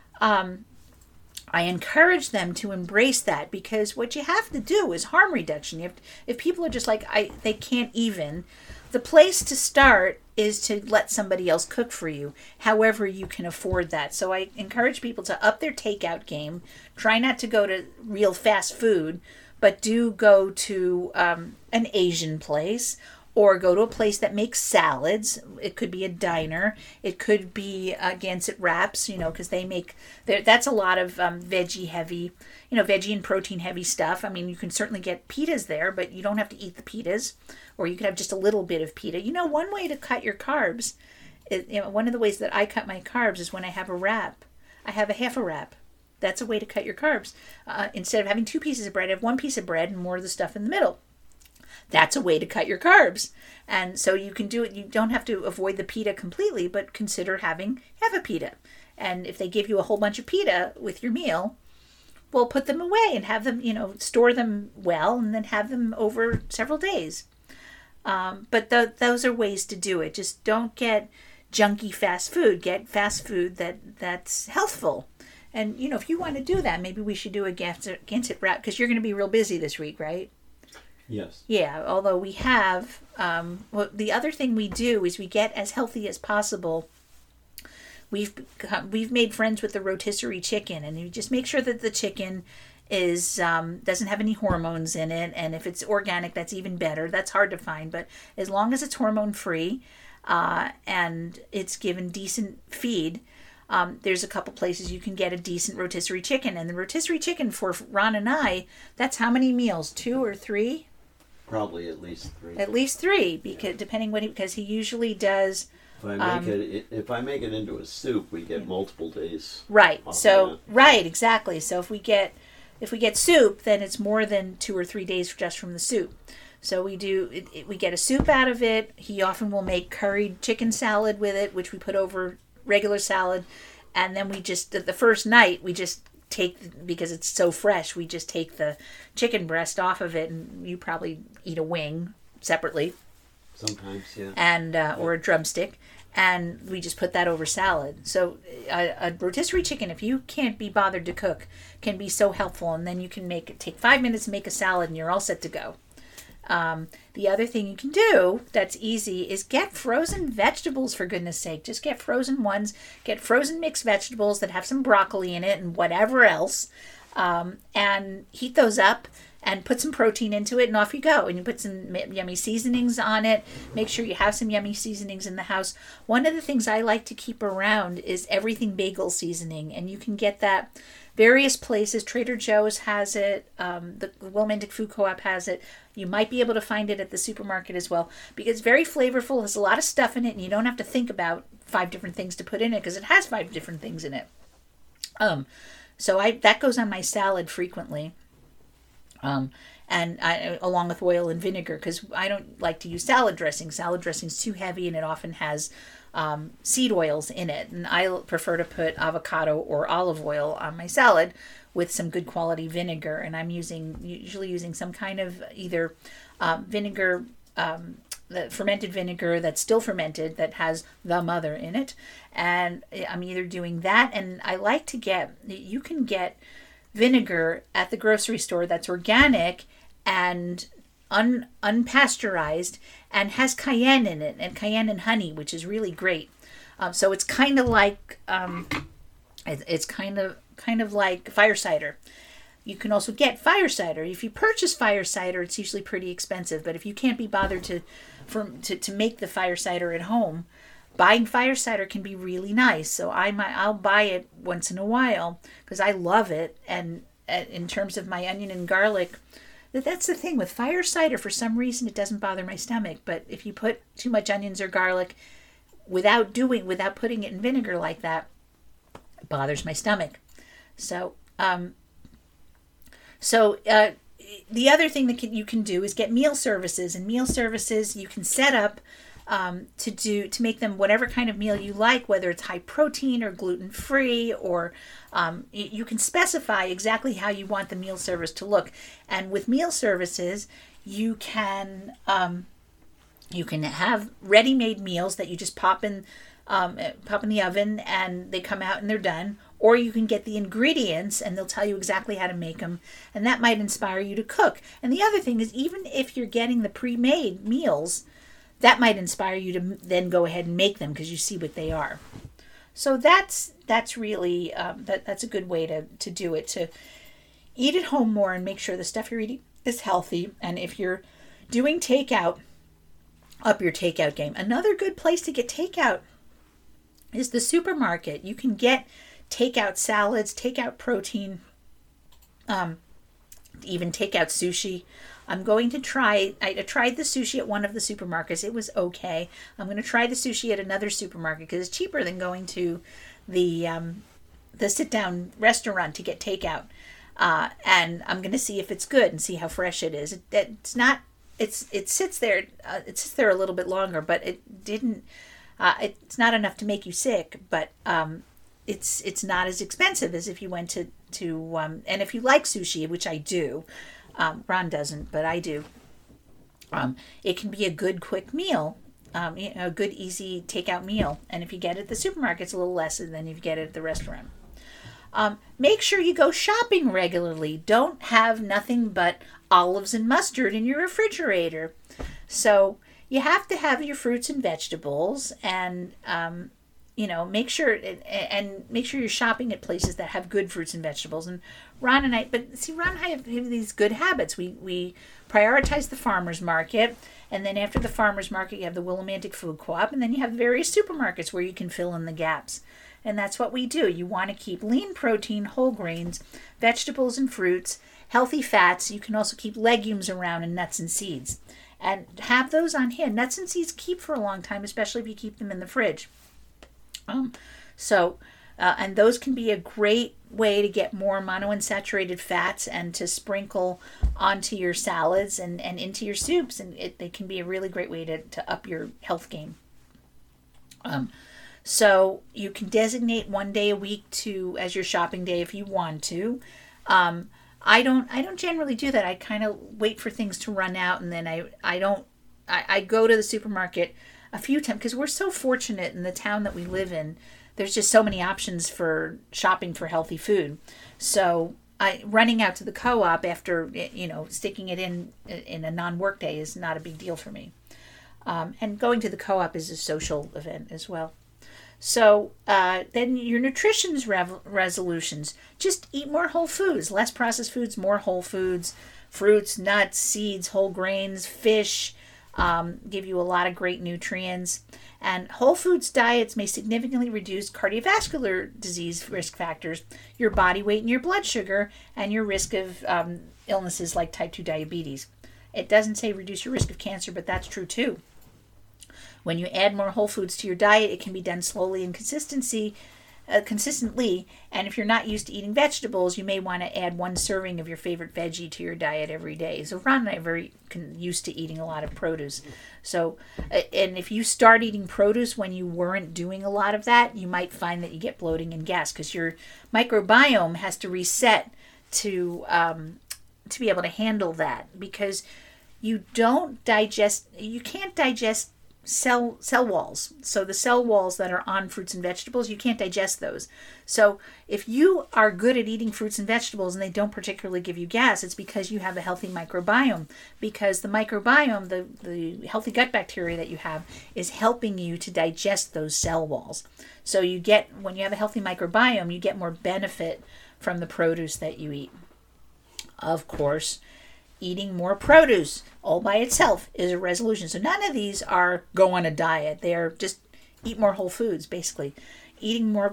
I encourage them to embrace that, because what you have to do is harm reduction. If people are just like, they can't even, the place to start is to let somebody else cook for you, however you can afford that. So I encourage people to up their takeout game. Try not to go to real fast food, but do go to an Asian place, or go to a place that makes salads. It could be a diner. It could be Gansett Wraps, because they make, that's a lot of veggie heavy, veggie and protein heavy stuff. I mean, you can certainly get pitas there, but you don't have to eat the pitas, or you could have just a little bit of pita. One way to cut your carbs, one of the ways that I cut my carbs is when I have a wrap. I have a half a wrap. That's a way to cut your carbs. Instead of having 2 pieces of bread, I have 1 piece of bread and more of the stuff in the middle. That's a way to cut your carbs. And so you can do it. You don't have to avoid the pita completely, but consider have a pita. And if they give you a whole bunch of pita with your meal, well, put them away and have them, store them well, and then have them over several days. But those are ways to do it. Just don't get junky fast food. Get fast food that's healthful. And, if you want to do that, maybe we should do a Gansett wrap, because you're going to be real busy this week, right? Yes. Yeah, although we have, the other thing we do is we get as healthy as possible. We've made friends with the rotisserie chicken, and you just make sure that the chicken is doesn't have any hormones in it, and if it's organic, that's even better. That's hard to find, but as long as it's hormone free, and it's given decent feed, there's a couple places you can get a decent rotisserie chicken. And the rotisserie chicken for Ron and I, that's how many meals? 2 or 3? Probably at least 3. At least 3, because depending because he usually does. If I make it into a soup, we get multiple days. Right. Right, exactly. So if we get soup, then it's more than 2 or 3 days just from the soup. So we get a soup out of it. He often will make curried chicken salad with it, which we put over regular salad, and then the first night we just take, because it's so fresh, we just take the chicken breast off of it, and you probably eat a wing separately. Sometimes, yeah. And or a drumstick, and we just put that over salad. So a rotisserie chicken, if you can't be bothered to cook, can be so helpful, and then you can take 5 minutes to make a salad, and you're all set to go. The other thing you can do that's easy is get frozen vegetables, for goodness sake. Just get frozen ones. Get frozen mixed vegetables that have some broccoli in it and whatever else. And heat those up and put some protein into it, and off you go. And you put some yummy seasonings on it. Make sure you have some yummy seasonings in the house. One of the things I like to keep around is everything bagel seasoning, and you can get that various places. Trader Joe's has it. The Willimantic Food Co-op has it. You might be able to find it at the supermarket as well, because it's very flavorful. There's a lot of stuff in it, and you don't have to think about 5 different things to put in it, because it has 5 different things in it. So that goes on my salad frequently. And along with oil and vinegar, because I don't like to use salad dressing. Salad dressing's too heavy, and it often has seed oils in it, and I prefer to put avocado or olive oil on my salad with some good quality vinegar. And I'm usually using some kind of either vinegar, the fermented vinegar that's still fermented, that has the mother in it, and I'm either doing that, and I like to you can get vinegar at the grocery store that's organic and unpasteurized, and has cayenne in it, and cayenne and honey, which is really great. So it's kind of like it's kind of like fire cider. You can also get fire cider. If you purchase fire cider, it's usually pretty expensive. But if you can't be bothered to make the fire cider at home, buying fire cider can be really nice. So I'll buy it once in a while, because I love it. And in terms of my onion and garlic, that's the thing with fire cider. For some reason, it doesn't bother my stomach. But if you put too much onions or garlic without putting it in vinegar like that, it bothers my stomach. So the other thing that you can do is get meal services, and meal services you can set up to make them whatever kind of meal you like, whether it's high protein or gluten free, or you can specify exactly how you want the meal service to look. And with meal services, you can have ready-made meals that you just pop in the oven, and they come out and they're done. Or you can get the ingredients, and they'll tell you exactly how to make them, and that might inspire you to cook. And the other thing is, even if you're getting the pre-made meals, that might inspire you to then go ahead and make them, because you see what they are. So that's really that's a good way to do it, to eat at home more and make sure the stuff you're eating is healthy. And if you're doing takeout, up your takeout game. Another good place to get takeout is the supermarket. You can get takeout salads, takeout protein, even takeout sushi. I'm going to try, I tried the sushi at one of the supermarkets. It was okay. I'm going to try the sushi at another supermarket, because it's cheaper than going to the sit-down restaurant to get takeout. And I'm going to see if it's good and see how fresh it is. It sits there a little bit longer, but it's not enough to make you sick, but it's not as expensive as if you went to and if you like sushi, which I do, Ron doesn't, but I do. It can be a good quick meal, a good easy takeout meal, and if you get it at the supermarket, it's a little less than if you get it at the restaurant. Make sure you go shopping regularly. Don't have nothing but olives and mustard in your refrigerator. So you have to have your fruits and vegetables, and make sure you're shopping at places that have good fruits and vegetables. And Ron and I have these good habits. We prioritize the farmers market, and then after the farmers market, you have the Willimantic Food Co-op, and then you have various supermarkets where you can fill in the gaps. And that's what we do. You want to keep lean protein, whole grains, vegetables and fruits, healthy fats. You can also keep legumes around and nuts and seeds. And have those on hand. Nuts and seeds keep for a long time, especially if you keep them in the fridge. And those can be a great way to get more monounsaturated fats and to sprinkle onto your salads and into your soups. And they can be a really great way to up your health game. So you can designate one day a week as your shopping day if you want to. I don't generally do that. I kind of wait for things to run out, and then I go to the supermarket a few times because we're so fortunate in the town that we live in. There's just so many options for shopping for healthy food. So running out to the co-op after sticking it in a non-work day is not a big deal for me. And going to the co-op is a social event as well. So then your nutrition's resolutions. Just eat more whole foods, less processed foods, more whole foods, fruits, nuts, seeds, whole grains, fish, give you a lot of great nutrients. And whole foods diets may significantly reduce cardiovascular disease risk factors, your body weight and your blood sugar, and your risk of illnesses like type 2 diabetes. It doesn't say reduce your risk of cancer, but that's true too. When you add more whole foods to your diet, it can be done slowly and consistently. And if you're not used to eating vegetables, you may want to add one serving of your favorite veggie to your diet every day. So Ron and I are very used to eating a lot of produce. So, and if you start eating produce when you weren't doing a lot of that, you might find that you get bloating and gas because your microbiome has to reset to be able to handle that, because you can't digest cell walls. So the cell walls that are on fruits and vegetables, you can't digest those. So if you are good at eating fruits and vegetables and they don't particularly give you gas, it's because you have a healthy microbiome, because the microbiome, the healthy gut bacteria that you have, is helping you to digest those cell walls. So when you have a healthy microbiome, you get more benefit from the produce that you eat. Of course, eating more produce all by itself is a resolution. So none of these are go on a diet. They are just eat more whole foods, basically. Eating more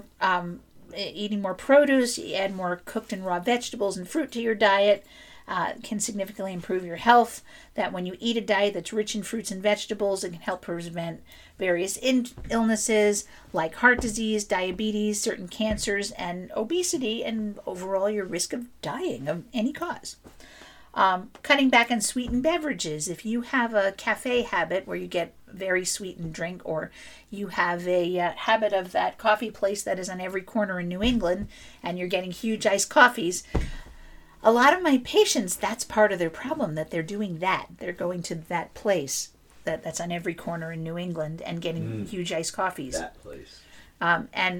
produce, you add more cooked and raw vegetables and fruit to your diet, can significantly improve your health. That when you eat a diet that's rich in fruits and vegetables, it can help prevent various illnesses like heart disease, diabetes, certain cancers, and obesity, and overall your risk of dying of any cause. Cutting back on sweetened beverages. If you have a cafe habit where you get very sweetened drink, or you have a habit of that coffee place that is on every corner in New England and you're getting huge iced coffees, a lot of my patients, that's part of their problem, that they're doing that. They're going to that place that's on every corner in New England and getting huge iced coffees. That place. And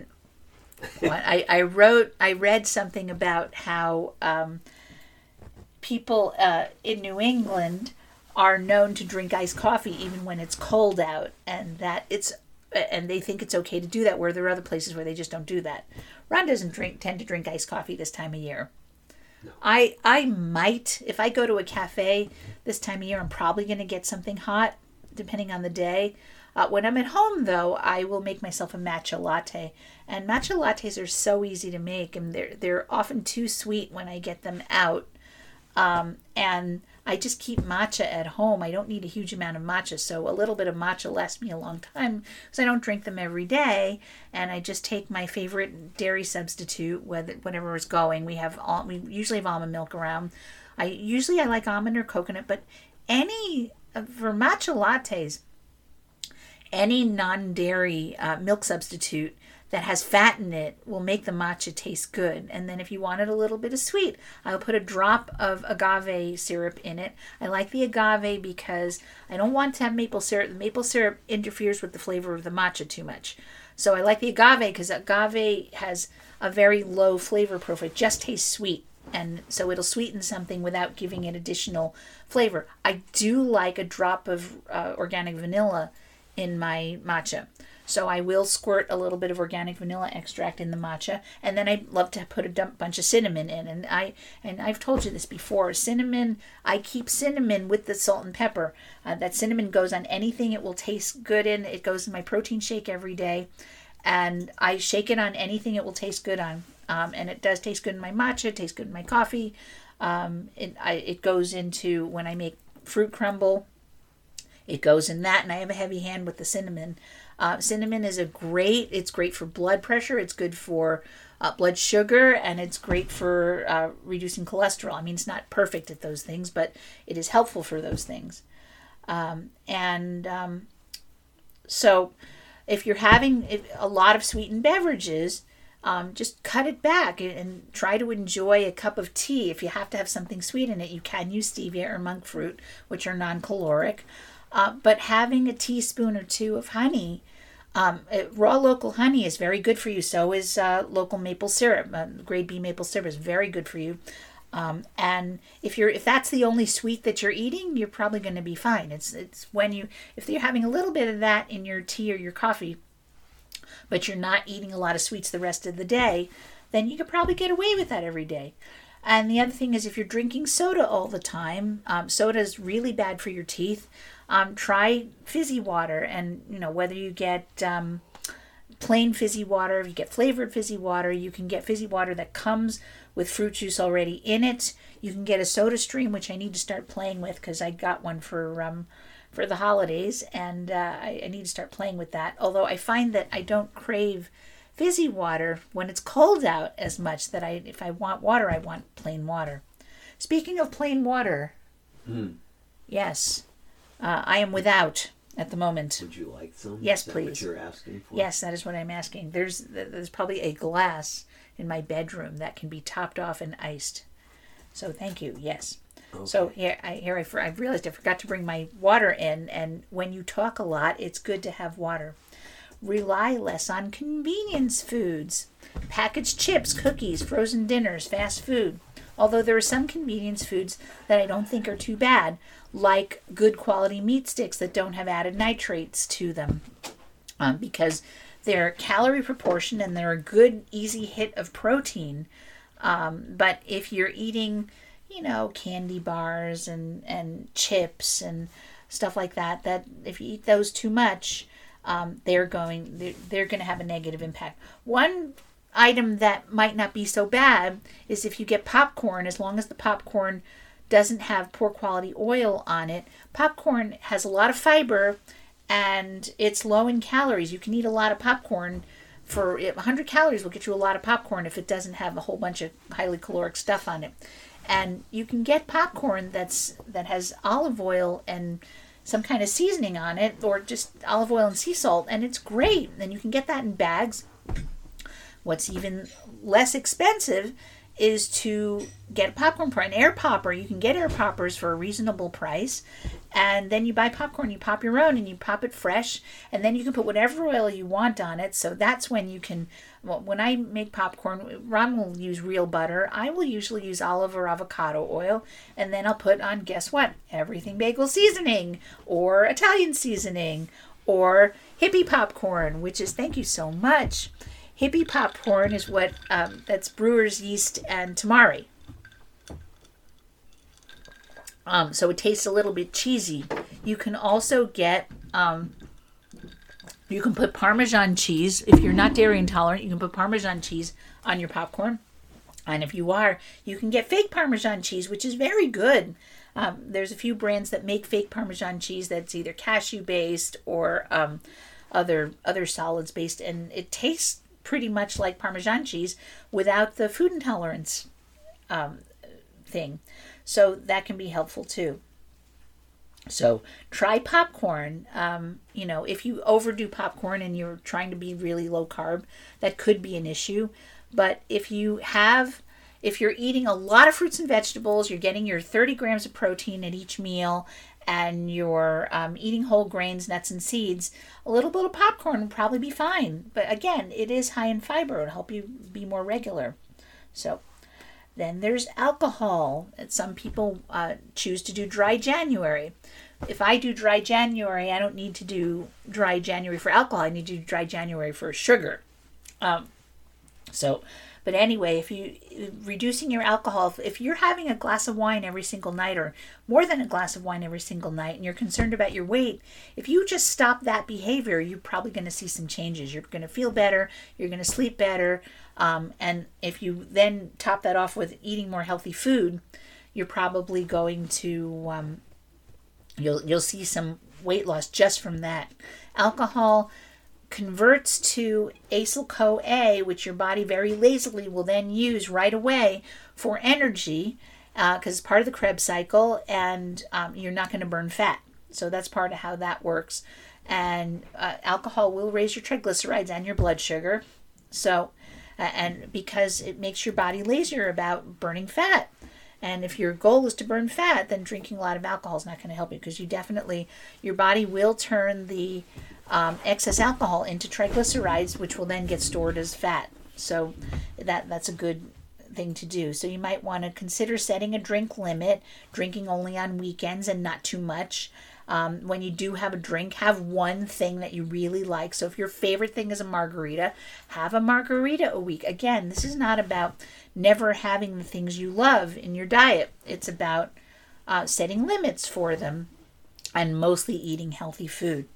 I read something about how people in New England are known to drink iced coffee even when it's cold out, and they think it's okay to do that, where there are other places where they just don't do that. Ron doesn't tend to drink iced coffee this time of year. No. I might, if I go to a cafe this time of year, I'm probably going to get something hot, depending on the day. When I'm at home, though, I will make myself a matcha latte. And matcha lattes are so easy to make, and they're often too sweet when I get them out. And I just keep matcha at home. I don't need a huge amount of matcha, so a little bit of matcha lasts me a long time because I don't drink them every day, and I just take my favorite dairy substitute, whatever is going. We usually have almond milk around. I like almond or coconut, but for matcha lattes, any non-dairy milk substitute that has fat in it will make the matcha taste good. And then if you wanted a little bit of sweet, I'll put a drop of agave syrup in it. I like the agave because I don't want to have maple syrup. The maple syrup interferes with the flavor of the matcha too much. So I like the agave because agave has a very low flavor profile. It just tastes sweet. And so it'll sweeten something without giving it additional flavor. I do like a drop of organic vanilla in my matcha. So I will squirt a little bit of organic vanilla extract in the matcha, and then I love to put a bunch of cinnamon in. And I've told you this before. Cinnamon, I keep cinnamon with the salt and pepper. That cinnamon goes on anything it will taste good in. It goes in my protein shake every day, and I shake it on anything it will taste good on. And it does taste good in my matcha. It tastes good in my coffee. It goes into when I make fruit crumble. It goes in that, and I have a heavy hand with the cinnamon. Cinnamon is it's great for blood pressure. It's good for blood sugar, and it's great for reducing cholesterol. I mean, it's not perfect at those things, but it is helpful for those things. So if you're having a lot of sweetened beverages, just cut it back and try to enjoy a cup of tea. If you have to have something sweet in it, you can use stevia or monk fruit, which are non-caloric. But having a teaspoon or two of honey, raw local honey is very good for you. So is local maple syrup. Grade B maple syrup is very good for you. And if that's the only sweet that you're eating, you're probably going to be fine. It's if you're having a little bit of that in your tea or your coffee, but you're not eating a lot of sweets the rest of the day, then you could probably get away with that every day. And the other thing is, if you're drinking soda all the time, soda is really bad for your teeth. Try fizzy water, and whether you get plain fizzy water, if you get flavored fizzy water, you can get fizzy water that comes with fruit juice already in it. You can get a Soda Stream, which I need to start playing with because I got one for the holidays, and I need to start playing with that. Although I find that I don't crave fizzy water when it's cold out as much. That if I want water, I want plain water. Speaking of plain water, yes, I am without at the moment. Would you like some? Yes, is that please. What you're asking for? Yes, that is what I'm asking. There's probably a glass in my bedroom that can be topped off and iced. So thank you. Yes. Okay. So I realized I forgot to bring my water in, and when you talk a lot, it's good to have water. Rely less on convenience foods, packaged chips, cookies, frozen dinners, fast food. Although there are some convenience foods that I don't think are too bad, like good quality meat sticks that don't have added nitrates to them, because they're calorie proportioned and they're a good, easy hit of protein. But if you're eating, candy bars and chips and stuff like that, that if you eat those too much, they're going to have a negative impact. One item that might not be so bad is if you get popcorn, as long as the popcorn doesn't have poor quality oil on it. Popcorn has a lot of fiber and it's low in calories. You can eat a lot of popcorn. For 100 calories will get you a lot of popcorn if it doesn't have a whole bunch of highly caloric stuff on it. And you can get popcorn that has olive oil and some kind of seasoning on it, or just olive oil and sea salt, and it's great. And you can get that in bags. What's even less expensive is to get a popcorn an air popper. You can get air poppers for a reasonable price, and then you buy popcorn, you pop your own, and you pop it fresh, and then you can put whatever oil you want on it. So that's when you can, when I make popcorn, Ron will use real butter. I will usually use olive or avocado oil, and then I'll put on, guess what, everything bagel seasoning, or Italian seasoning, or hippie popcorn, which is, thank you so much. Hippie popcorn is what, that's brewer's yeast and tamari. So it tastes a little bit cheesy. You can also get, you can put Parmesan cheese. If you're not dairy intolerant, you can put Parmesan cheese on your popcorn. And if you are, you can get fake Parmesan cheese, which is very good. There's a few brands that make fake Parmesan cheese that's either cashew-based or other solids based, and it tastes pretty much like Parmesan cheese without the food intolerance thing. So that can be helpful too. So try popcorn. If you overdo popcorn and you're trying to be really low carb, that could be an issue. But if you're eating a lot of fruits and vegetables, you're getting your 30 grams of protein at each meal, and you're eating whole grains, nuts, and seeds, a little bit of popcorn would probably be fine. But again, it is high in fiber. It'll help you be more regular. So then there's alcohol. Some people choose to do dry January. If I do dry January, I don't need to do dry January for alcohol. I need to do dry January for sugar. But anyway, if you reducing your alcohol, if you're having a glass of wine every single night or more than a glass of wine every single night and you're concerned about your weight, if you just stop that behavior, you're probably going to see some changes. You're going to feel better. You're going to sleep better. And if you then top that off with eating more healthy food, you're probably going to, you'll see some weight loss just from that. Alcohol converts to acyl-CoA, which your body very lazily will then use right away for energy, because it's part of the Krebs cycle, and you're not going to burn fat. So that's part of how that works. And alcohol will raise your triglycerides and your blood sugar. So, and because it makes your body lazier about burning fat. And if your goal is to burn fat, then drinking a lot of alcohol is not going to help you, because your body will turn the excess alcohol into triglycerides, which will then get stored as fat. So that's a good thing to do. So you might want to consider setting a drink limit, drinking only on weekends and not too much. When you do have a drink, have one thing that you really like. So if your favorite thing is a margarita, have a margarita a week. Again, this is not about never having the things you love in your diet. It's about setting limits for them and mostly eating healthy food.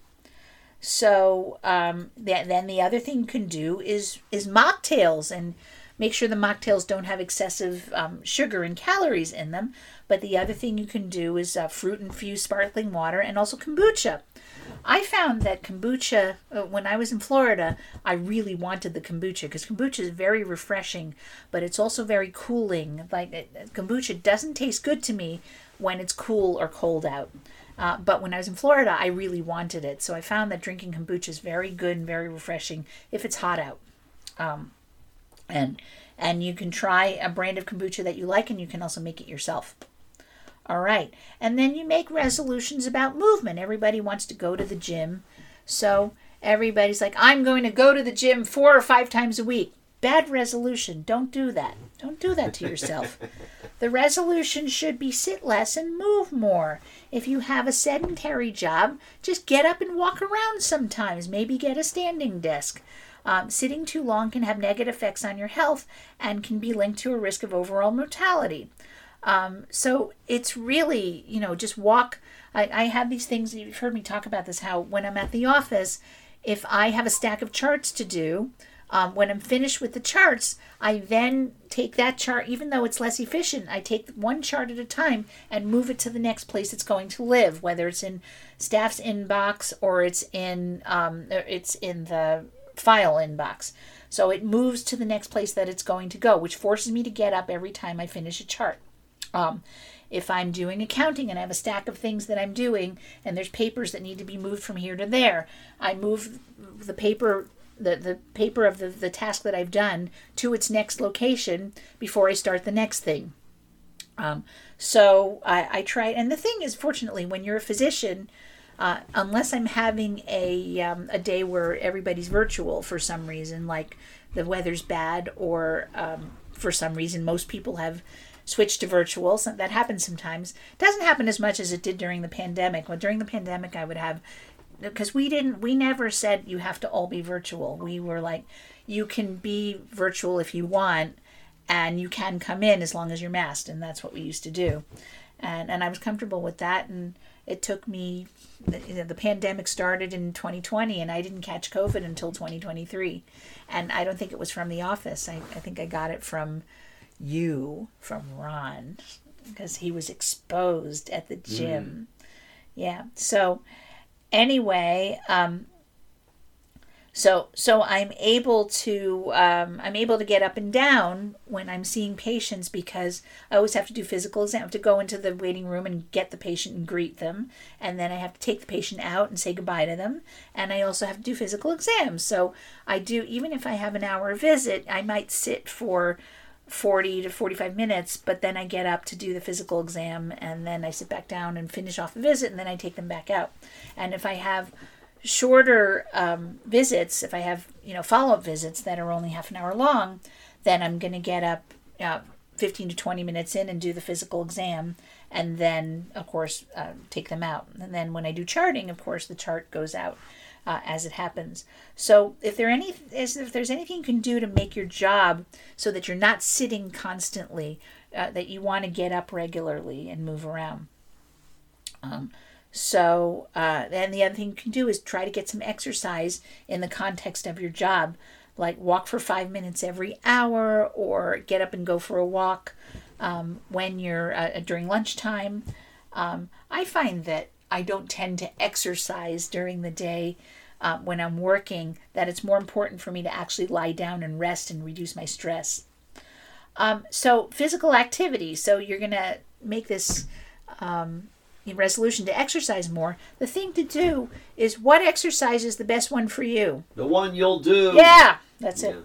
So then the other thing you can do is mocktails, and make sure the mocktails don't have excessive sugar and calories in them. But the other thing you can do is fruit-infused sparkling water and also kombucha. I found that kombucha, when I was in Florida, I really wanted the kombucha, because kombucha is very refreshing, but it's also very cooling. Kombucha doesn't taste good to me when it's cool or cold out. But when I was in Florida, I really wanted it. So I found that drinking kombucha is very good and very refreshing if it's hot out. And you can try a brand of kombucha that you like, and you can also make it yourself. All right. And then you make resolutions about movement. Everybody wants to go to the gym. So everybody's like, I'm going to go to the gym 4 or 5 times a week. Bad resolution. Don't do that. Don't do that to yourself. The resolution should be sit less and move more. If you have a sedentary job, just get up and walk around sometimes. Maybe get a standing desk. Sitting too long can have negative effects on your health and can be linked to a risk of overall mortality. So it's really, just walk. I have these things, you've heard me talk about this, how when I'm at the office, if I have a stack of charts to do, when I'm finished with the charts, I then take that chart, even though it's less efficient, I take one chart at a time and move it to the next place it's going to live, whether it's in staff's inbox or it's in the file inbox. So it moves to the next place that it's going to go, which forces me to get up every time I finish a chart. If I'm doing accounting and I have a stack of things that I'm doing and there's papers that need to be moved from here to there, I move the paper of the task that I've done to its next location before I start the next thing. So I try, and the thing is, fortunately, when you're a physician, unless I'm having a day where everybody's virtual for some reason, like the weather's bad, or for some reason most people have switched to virtual. So that happens sometimes. It doesn't happen as much as it did during the pandemic. Well, during the pandemic, I would have, because we never said you have to all be virtual. We were like, you can be virtual if you want, and you can come in as long as you're masked, and that's what we used to do. And I was comfortable with that, and it took me, the pandemic started in 2020, and I didn't catch COVID until 2023. And I don't think it was from the office. I think I got it from Ron, because he was exposed at the gym. Yeah. So anyway, So I'm able to get up and down when I'm seeing patients, because I always have to do physical exam. I have to go into the waiting room and get the patient and greet them, and then I have to take the patient out and say goodbye to them, and I also have to do physical exams. So I do, even if I have an hour visit, I might sit for 40 to 45 minutes, but then I get up to do the physical exam, and then I sit back down and finish off the visit, and then I take them back out. And if I have shorter visits, if I have follow-up visits that are only half an hour long, then I'm going to get up 15 to 20 minutes in and do the physical exam, and then of course take them out. And then when I do charting, of course the chart goes out as it happens. So if there's anything you can do to make your job so that you're not sitting constantly, that you want to get up regularly and move around. Then the other thing you can do is try to get some exercise in the context of your job, like walk for 5 minutes every hour, or get up and go for a walk when you're during lunchtime. I find that I don't tend to exercise during the day when I'm working, that it's more important for me to actually lie down and rest and reduce my stress. So physical activity. So you're going to make this resolution to exercise more. The thing to do is, what exercise is the best one for you? The one you'll do. Yeah, that's it.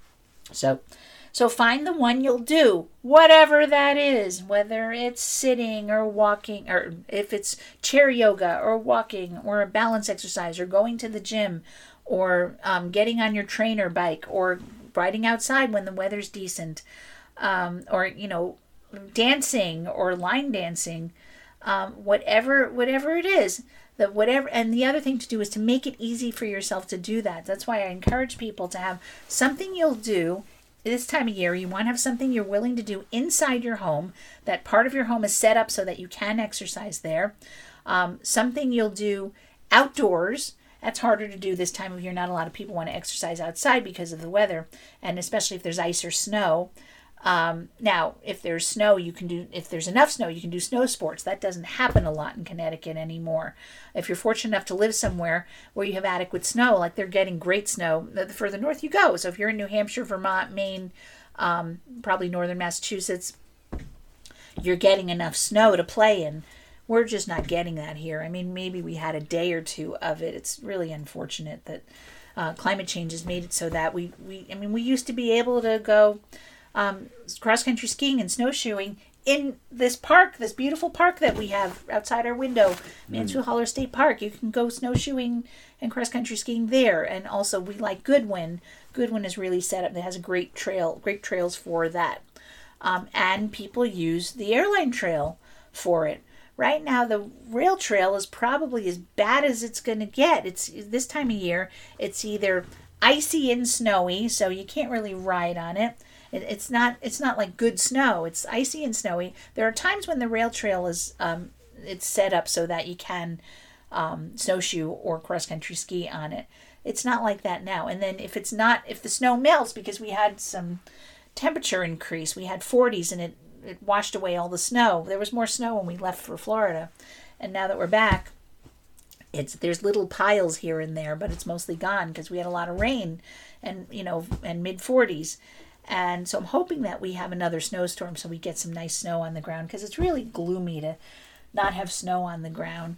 So find the one you'll do, whatever that is, whether it's sitting or walking, or if it's chair yoga or walking or a balance exercise or going to the gym, or getting on your trainer bike, or riding outside when the weather's decent, or dancing or line dancing. Whatever it is, and the other thing to do is to make it easy for yourself to do that. That's why I encourage people to have something you'll do this time of year. You want to have something you're willing to do inside your home, that part of your home is set up so that you can exercise there. Something you'll do outdoors. That's harder to do this time of year. Not a lot of people want to exercise outside because of the weather, and especially if there's ice or snow. Now, if there's snow, if there's enough snow, you can do snow sports. That doesn't happen a lot in Connecticut anymore. If you're fortunate enough to live somewhere where you have adequate snow, like they're getting great snow, the further north you go. So if you're in New Hampshire, Vermont, Maine, probably northern Massachusetts, you're getting enough snow to play in. We're just not getting that here. I mean, maybe we had a day or two of it. It's really unfortunate that climate change has made it so that we used to be able to go cross-country skiing and snowshoeing in this park, this beautiful park that we have outside our window, Mansfield Holler State Park. You can go snowshoeing and cross-country skiing there. And also, we like Goodwin. Goodwin is really set up. It has a great trails for that. And people use the airline trail for it. Right now, the rail trail is probably as bad as it's going to get. It's this time of year. It's either icy and snowy, so you can't really ride on it. It's not like good snow. It's icy and snowy. There are times when the rail trail is it's set up so that you can snowshoe or cross country ski on it. It's not like that now. And then if the snow melts, because we had some temperature increase, we had 40s and it washed away all the snow. There was more snow when we left for Florida, and now that we're back, there's little piles here and there, but it's mostly gone because we had a lot of rain and mid 40s. And so I'm hoping that we have another snowstorm so we get some nice snow on the ground, because it's really gloomy to not have snow on the ground.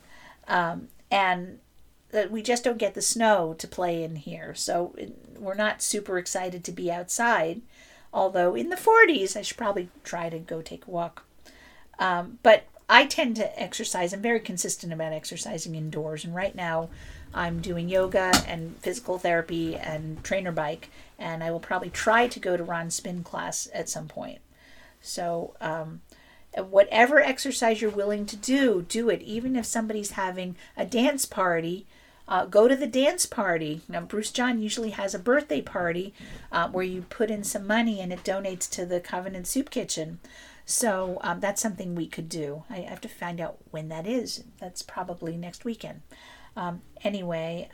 And we just don't get the snow to play in here. So we're not super excited to be outside. Although in the 40s, I should probably try to go take a walk. But I tend to exercise. I'm very consistent about exercising indoors. And right now I'm doing yoga and physical therapy and trainer bike. And I will probably try to go to Ron's spin class at some point. So whatever exercise you're willing to do it. Even if somebody's having a dance party, go to the dance party. Now, Bruce John usually has a birthday party where you put in some money and it donates to the Covenant Soup Kitchen. So that's something we could do. I have to find out when that is. That's probably next weekend. Anyway,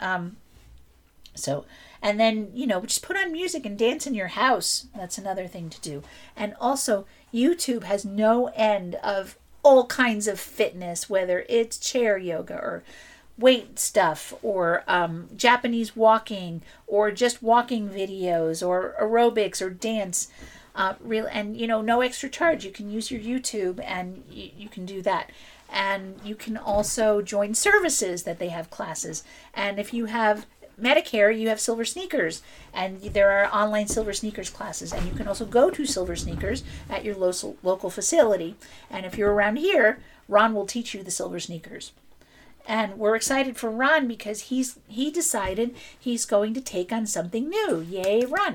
and then, just put on music and dance in your house. That's another thing to do. And also, YouTube has no end of all kinds of fitness, whether it's chair yoga or weight stuff, or Japanese walking, or just walking videos, or aerobics, or dance. And no extra charge. You can use your YouTube, and you can do that. And you can also join services that they have classes. And if you have Medicare, you have Silver Sneakers, and there are online Silver Sneakers classes, and you can also go to Silver Sneakers at your local facility. And if you're around here, Ron will teach you the Silver Sneakers. And we're excited for Ron because he decided he's going to take on something new. Yay, Ron!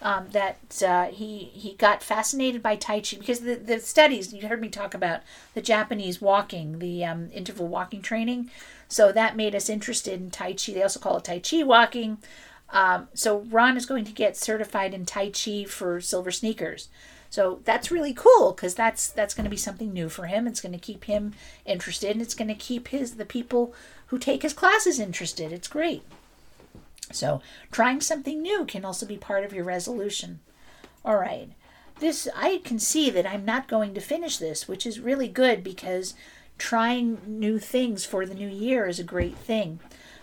He got fascinated by Tai Chi because the studies, you heard me talk about the Japanese walking, the interval walking training. So that made us interested in Tai Chi. They also call it Tai Chi walking. So Ron is going to get certified in Tai Chi for Silver Sneakers. So that's really cool because that's going to be something new for him. It's going to keep him interested, and it's going to keep the people who take his classes interested. It's great. So trying something new can also be part of your resolution. All right. I can see that I'm not going to finish this, which is really good because trying new things for the new year is a great thing.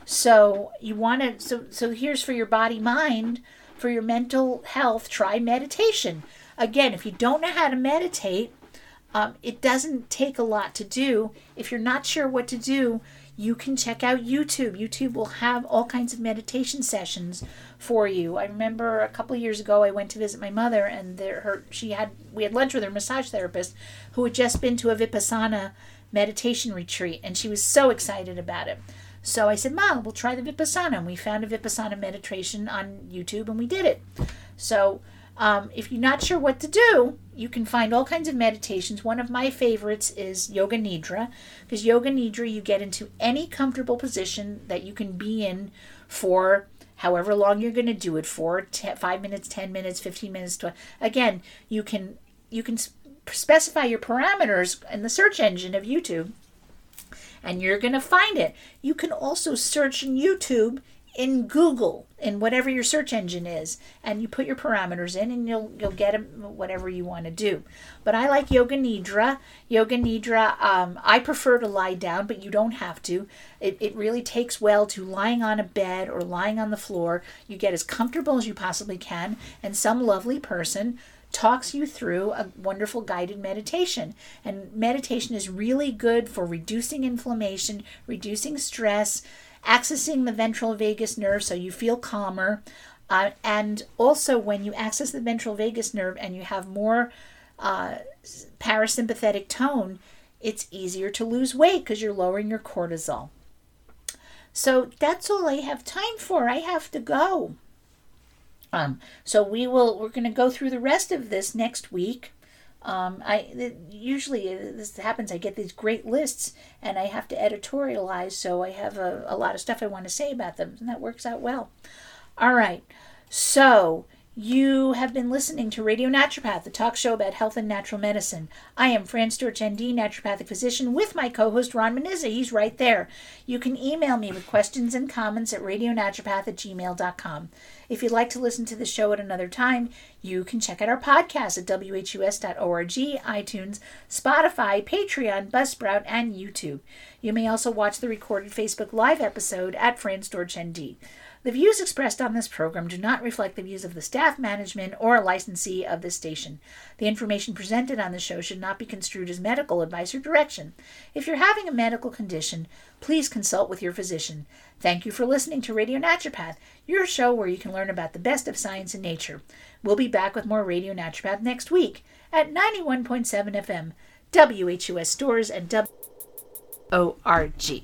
So you want to, so here's for your body, mind, for your mental health, try meditation. Again, if you don't know how to meditate, it doesn't take a lot to do. If you're not sure what to do, you can check out YouTube. YouTube will have all kinds of meditation sessions for you. I remember a couple of years ago, I went to visit my mother, and we had lunch with her massage therapist who had just been to a Vipassana meditation retreat, and she was so excited about it. So I said, Mom, we'll try the Vipassana. And we found a Vipassana meditation on YouTube, and we did it. So if you're not sure what to do, you can find all kinds of meditations. One of my favorites is Yoga Nidra, because Yoga Nidra, you get into any comfortable position that you can be in for however long you're going to do it for, 5 minutes, 10 minutes, 15 minutes. Again, you can specify your parameters in the search engine of YouTube, and you're going to find it. You can also search in YouTube, in Google, in whatever your search engine is, and you put your parameters in, and you'll get whatever you want to do. But I like Yoga Nidra. Yoga Nidra, I prefer to lie down, but you don't have to. It really takes well to lying on a bed or lying on the floor. You get as comfortable as you possibly can, and some lovely person talks you through a wonderful guided meditation. And meditation is really good for reducing inflammation, reducing stress, accessing the ventral vagus nerve so you feel calmer. And also when you access the ventral vagus nerve and you have more parasympathetic tone, it's easier to lose weight because you're lowering your cortisol. So that's all I have time for. I have to go. So we're going to go through the rest of this next week. Usually this happens, I get these great lists and I have to editorialize, so I have a lot of stuff I want to say about them, and that works out well. All right, so you have been listening to Radio Naturopath, the talk show about health and natural medicine. I am Fran Storch, ND, naturopathic physician, with my co-host Ron Menizza. He's right there. You can email me with questions and comments at radionaturopath@gmail.com. If you'd like to listen to the show at another time, you can check out our podcast at whus.org, iTunes, Spotify, Patreon, Buzzsprout, and YouTube. You may also watch the recorded Facebook Live episode at Fran Storch, ND. The views expressed on this program do not reflect the views of the staff, management, or licensee of this station. The information presented on the show should not be construed as medical advice or direction. If you're having a medical condition, please consult with your physician. Thank you for listening to Radio Naturopath, your show where you can learn about the best of science and nature. We'll be back with more Radio Naturopath next week at 91.7 FM, WHUS Stores, and WORG.